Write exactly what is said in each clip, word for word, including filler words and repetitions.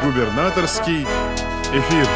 Губернаторский эфир.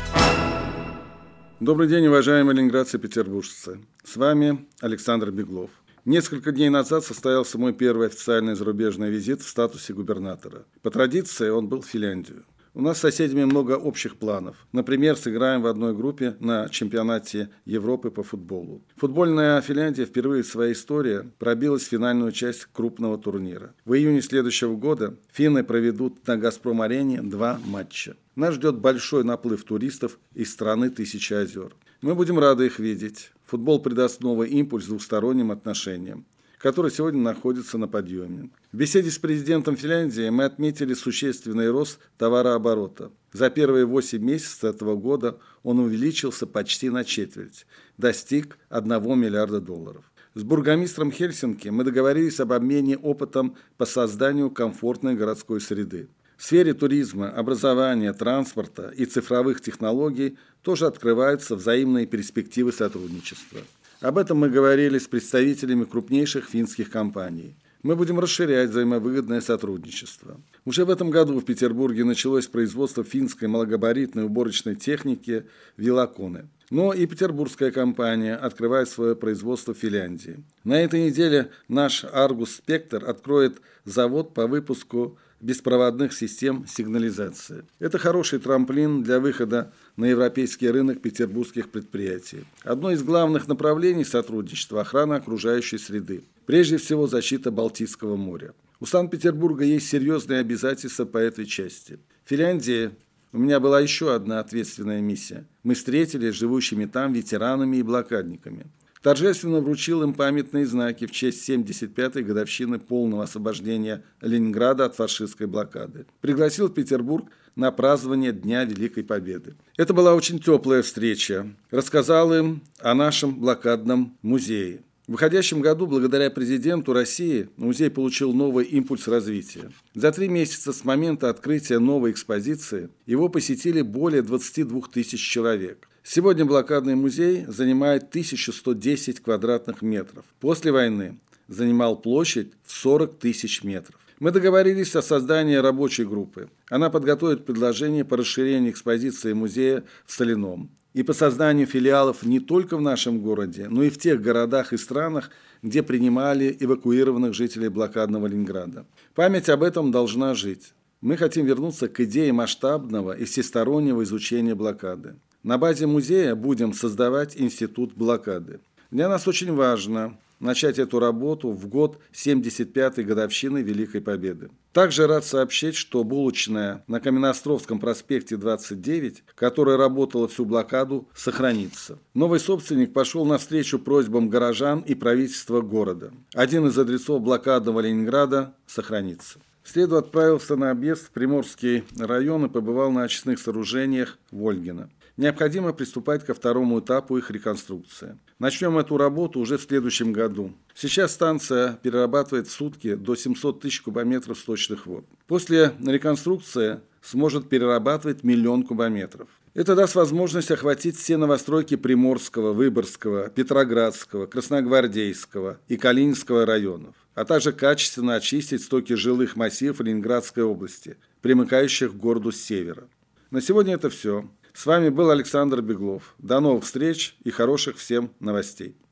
Добрый день, уважаемые ленинградцы и петербуржцы. С вами Александр Беглов. Несколько дней назад состоялся мой первый официальный зарубежный визит в статусе губернатора. По традиции он был в Финляндию. У нас с соседями много общих планов. Например, сыграем в одной группе на чемпионате Европы по футболу. Футбольная Финляндия впервые в своей истории пробилась в финальную часть крупного турнира. В июне следующего года финны проведут на «Газпром-арене» два матча. Нас ждет большой наплыв туристов из страны Тысячи озер. Мы будем рады их видеть. Футбол придаст новый импульс двусторонним отношениям, который сегодня находится на подъеме. В беседе с президентом Финляндии мы отметили существенный рост товарооборота. За первые восемь месяцев этого года он увеличился почти на четверть, достиг одного миллиарда долларов. С бургомистром Хельсинки мы договорились об обмене опытом по созданию комфортной городской среды. В сфере туризма, образования, транспорта и цифровых технологий тоже открываются взаимные перспективы сотрудничества. Об этом мы говорили с представителями крупнейших финских компаний. Мы будем расширять взаимовыгодное сотрудничество. Уже в этом году в Петербурге началось производство финской малогабаритной уборочной техники «Вилаконе». Но и петербургская компания открывает свое производство в Финляндии. На этой неделе наш «Аргус Спектр» откроет завод по выпуску беспроводных систем сигнализации. Это хороший трамплин для выхода на европейский рынок петербургских предприятий. Одно из главных направлений сотрудничества – охрана окружающей среды. Прежде всего, защита Балтийского моря. У Санкт-Петербурга есть серьезные обязательства по этой части. В Финляндии у меня была еще одна ответственная миссия. Мы встретились с живущими там ветеранами и блокадниками. Торжественно вручил им памятные знаки в честь семьдесят пятой годовщины полного освобождения Ленинграда от фашистской блокады. Пригласил в Петербург на празднование Дня Великой Победы. Это была очень теплая встреча. Рассказал им о нашем блокадном музее. В выходящем году, благодаря президенту России, музей получил новый импульс развития. За три месяца с момента открытия новой экспозиции его посетили более двадцати двух тысяч человек. Сегодня блокадный музей занимает тысячу сто десять квадратных метров. После войны занимал площадь в сорок тысяч метров. Мы договорились о создании рабочей группы. Она подготовит предложение по расширению экспозиции музея в Соляном и по созданию филиалов не только в нашем городе, но и в тех городах и странах, где принимали эвакуированных жителей блокадного Ленинграда. Память об этом должна жить. Мы хотим вернуться к идее масштабного и всестороннего изучения блокады. На базе музея будем создавать институт блокады. Для нас очень важно начать эту работу в год семьдесят пятой годовщины Великой Победы. Также рад сообщить, что булочная на Каменноостровском проспекте двадцать девять, которая работала всю блокаду, сохранится. Новый собственник пошел навстречу просьбам горожан и правительства города. Один из адресов блокадного Ленинграда сохранится. В среду отправился на объезд в Приморский район и побывал на очистных сооружениях Вольгина. Необходимо приступать ко второму этапу их реконструкции. Начнем эту работу уже в следующем году. Сейчас станция перерабатывает в сутки до семисот тысяч кубометров сточных вод. После реконструкции сможет перерабатывать миллион кубометров. Это даст возможность охватить все новостройки Приморского, Выборгского, Петроградского, Красногвардейского и Калининского районов, а также качественно очистить стоки жилых массивов Ленинградской области, примыкающих к городу с севера. На сегодня это все. С вами был Александр Беглов. До новых встреч и хороших всем новостей.